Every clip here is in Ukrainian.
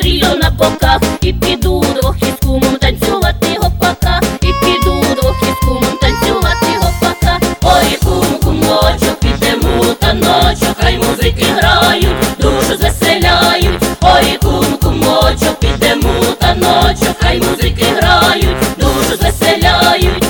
стрію на боках, і піду двох із кумом танцювати гопака, і піду двох із кумом танцювати гопака. Ой, кум, кумочок, підемо у таночок, хай музики грають, душу звеселяють. Ой, кум, кумочок, підемо у таночок, хай музики грають, душу звеселяють.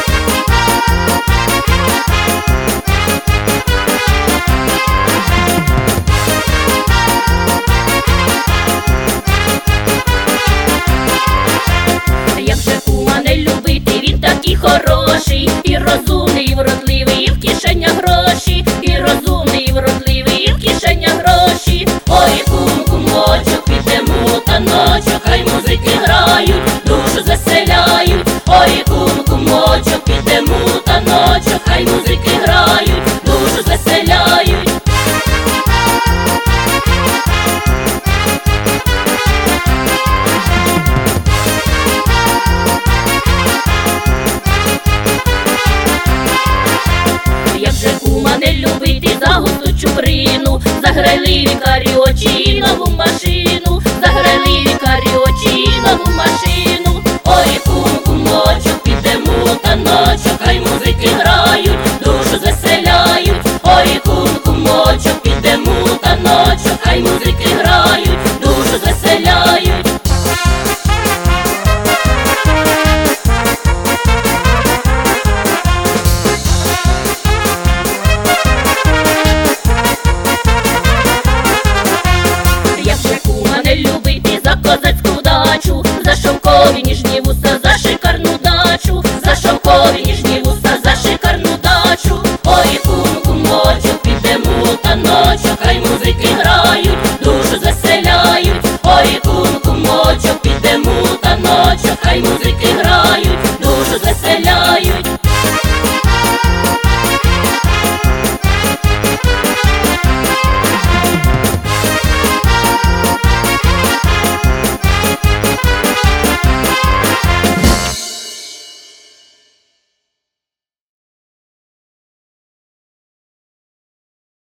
Як же кума не любити, він такий хороший, і розумний, і вродливий, і в кишенях гроші, і розумний, і вродливий, і в кишенях гроші. Ой, кум, кумочок, підемо у таночок, хай музики грають, душу звеселяють. Ой, кум, кумочок, підемо у таночок, хай музики грають, душу звеселяють. Як же кума не любити за густу чуприну, заграйливі карі очі і нову машину, заграйливі карі очі і нову машину. Ой, кум, кумочок, підемо у таночок, хай музики грають, душу звеселяють. Ой, кум, кумочок, підемо у таночок, хай музики грають, душу звеселяють. Як же кума не любити за козацький